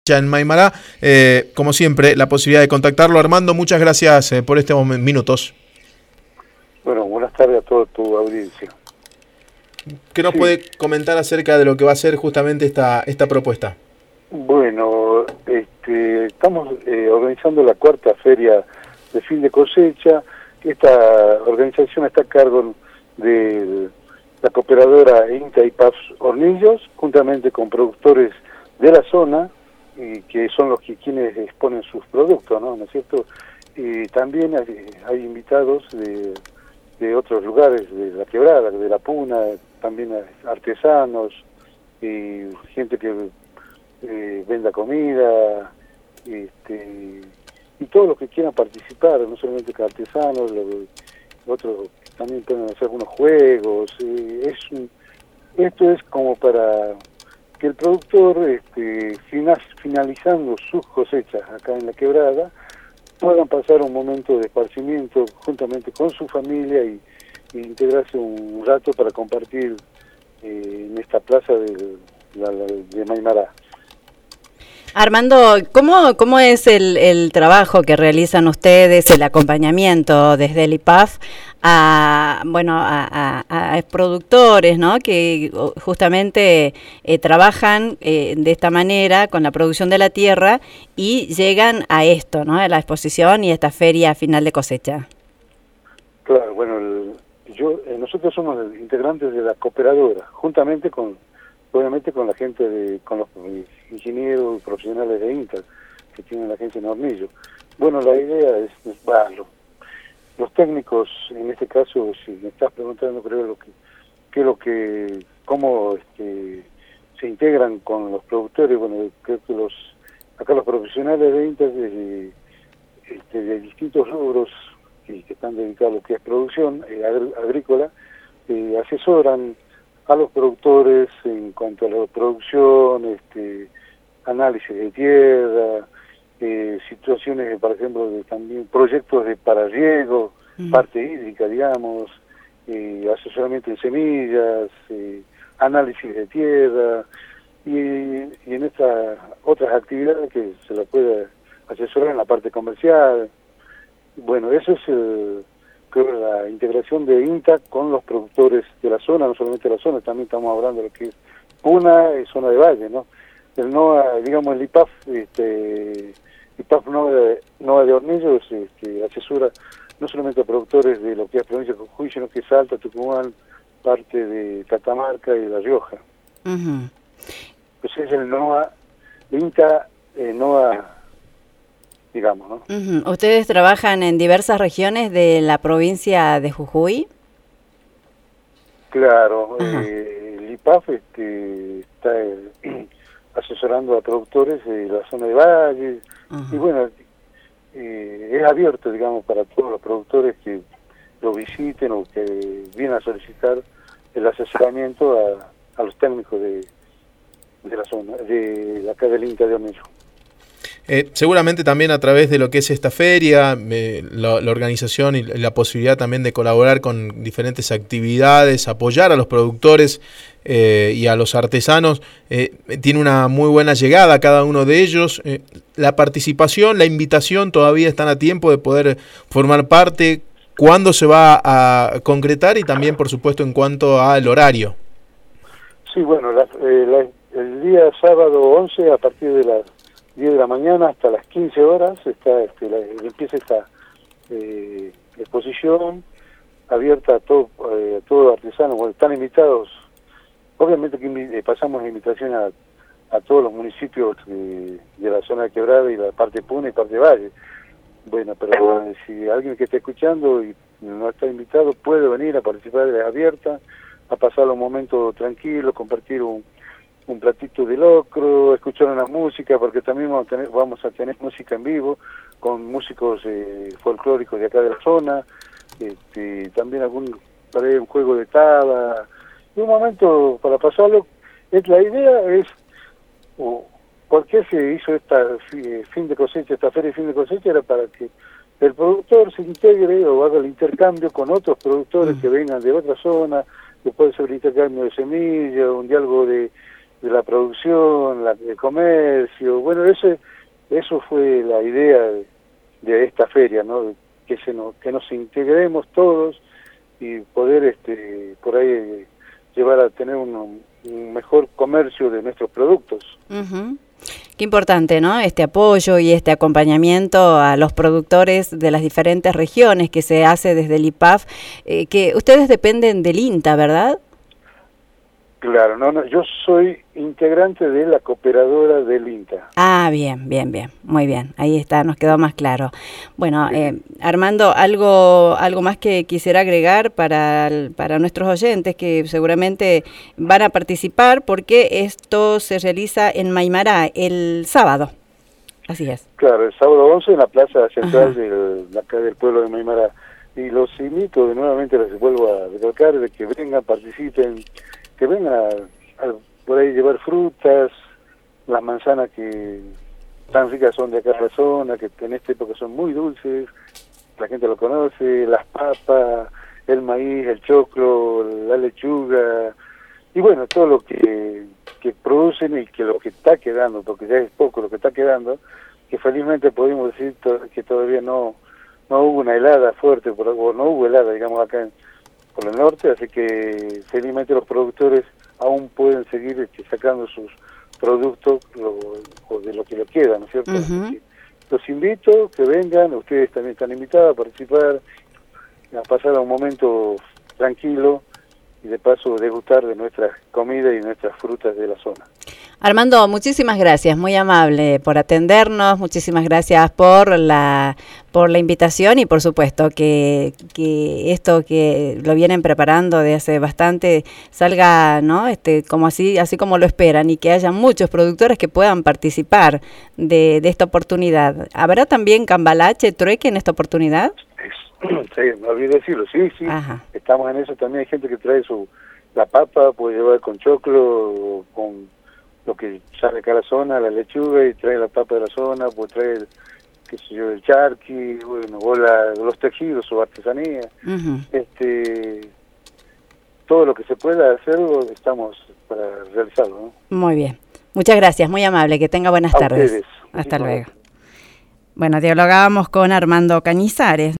en Maimará. Como siempre, la posibilidad de contactarlo. Armando, muchas gracias por estos minutos. Bueno, buenas tardes a toda tu audiencia. ¿Qué nos puede comentar acerca de lo que va a ser justamente esta propuesta? Bueno, estamos organizando la cuarta feria de fin de cosecha. Esta organización está a cargo de la cooperadora INTA y PAF Hornillos, juntamente con productores de la zona, y que son los quienes exponen sus productos, ¿no es cierto? Y también hay invitados de otros lugares, de la Quebrada, de la Puna, también artesanos y gente que venda comida, y todos los que quieran participar, no solamente que artesanos, otros también pueden hacer algunos juegos. Esto es como para que el productor, finalizando sus cosechas acá en la Quebrada, puedan pasar un momento de esparcimiento juntamente con su familia y integrarse un rato para compartir en esta plaza de Maimará. Armando, ¿cómo es el trabajo que realizan ustedes, el acompañamiento desde el IPAF a productores, ¿no? Que justamente trabajan de esta manera con la producción de la tierra y llegan a esto, ¿no? A la exposición y esta feria final de cosecha? Claro, bueno, nosotros somos integrantes de la cooperadora, juntamente obviamente con la gente con los ingenieros profesionales de INTA que tienen la agencia en Hornillo. Bueno, la idea es los técnicos, en este caso, si me estás preguntando, creo cómo se integran con los productores. Bueno, creo que acá los profesionales de INTA de distintos rubros que están dedicados a lo que es producción agrícola, asesoran a los productores en cuanto a la producción, análisis de tierra, situaciones, por ejemplo, también proyectos para riego, parte hídrica, digamos, asesoramiento en semillas, análisis de tierra, y en estas otras actividades que se la puede asesorar en la parte comercial. Bueno, eso es creo la integración de INTA con los productores de la zona, no solamente de la zona, también estamos hablando de lo que es Puna y zona de valle, ¿no? El NOA, digamos, el IPAF, IPAF NOA de Hornillos, asesora no solamente a productores de lo que es provincia de Jujuy, sino que Salta, Tucumán, parte de Catamarca y La Rioja. Pues es el NOA, INTA, NOA, digamos, ¿no? ¿Ustedes trabajan en diversas regiones de la provincia de Jujuy? Claro, el IPAF está asesorando a productores de la zona de Valle, y bueno, es abierto, digamos, para todos los productores que lo visiten o que vienen a solicitar el asesoramiento a los técnicos de la zona, de acá del INTA de Hornillo. Seguramente también a través de lo que es esta feria, la organización y la posibilidad también de colaborar con diferentes actividades, apoyar a los productores y a los artesanos, tiene una muy buena llegada a cada uno de ellos. La participación, la invitación todavía están a tiempo de poder formar parte. ¿Cuándo se va a concretar? Y también, por supuesto, en cuanto al horario. Sí, bueno, el día sábado 11, a partir de las 10 de la mañana hasta las 15 horas, empieza esta exposición abierta a todo artesano. Bueno, están invitados, obviamente que pasamos la invitación a todos los municipios de la zona de Quebrada y la parte Puna y parte Valle. Bueno, pero si alguien que esté escuchando y no está invitado puede venir a participar, es abierta, a pasar un momento tranquilo, compartir un platito de locro, escuchar una música, porque también vamos a tener música en vivo con músicos folclóricos de acá de la zona, también un juego de tabla, y un momento para pasarlo. La idea es, ¿por qué se hizo esta fin de cosecha, esta feria de fin de cosecha? Era para que el productor se integre o haga el intercambio con otros productores que vengan de otra zona, que puede ser el intercambio de semillas, un diálogo de la producción, el comercio. Bueno, eso fue la idea de esta feria, ¿no? Que nos integremos todos y poder por ahí llevar a tener un mejor comercio de nuestros productos. Uh-huh. Qué importante, ¿no? Este apoyo y este acompañamiento a los productores de las diferentes regiones que se hace desde el IPAF, que ustedes dependen del INTA, ¿verdad? Claro, no, yo soy integrante de la cooperadora del INTA. Ah, bien, muy bien, ahí está, nos quedó más claro. Bueno, Armando, algo más que quisiera agregar para nuestros oyentes que seguramente van a participar, porque esto se realiza en Maimará el sábado, así es. Claro, el sábado 11 en la plaza central del pueblo de Maimará. Y los invito, nuevamente les vuelvo a recalcar, de que vengan, participen, que vengan a por ahí llevar frutas, las manzanas que tan ricas son de acá de la zona, que en esta época son muy dulces, la gente lo conoce, las papas, el maíz, el choclo, la lechuga, y bueno, todo lo que producen y que lo que está quedando, porque ya es poco lo que está quedando, que felizmente podemos decir que todavía no hubo una helada fuerte, o no hubo helada, digamos, acá por el norte, así que felizmente los productores aún pueden seguir sacando sus productos o de lo que les queda, ¿no es cierto? Uh-huh. Los invito, que vengan, ustedes también están invitados a participar, a pasar a un momento tranquilo y de paso degustar de nuestras comidas y nuestras frutas de la zona. Armando, muchísimas gracias, muy amable por atendernos, muchísimas gracias por la invitación y por supuesto que esto que lo vienen preparando de hace bastante salga, ¿no? Como así como lo esperan, y que haya muchos productores que puedan participar de esta oportunidad. ¿Habrá también cambalache, trueque en esta oportunidad? Sí, me olvidé decirlo, sí. Ajá. Estamos en eso también. Hay gente que trae la papa, puede llevar con choclo o con lo que sale acá a la zona, la lechuga, y trae la papa de la zona, puede traer, qué sé yo, el charqui, bueno, o los tejidos o artesanía. Uh-huh. Todo lo que se pueda hacerlo, estamos para realizarlo, ¿no? Muy bien. Muchas gracias, muy amable, que tenga buenas tardes. Ustedes. Hasta luego. Bueno, dialogábamos con Armando Cañizares.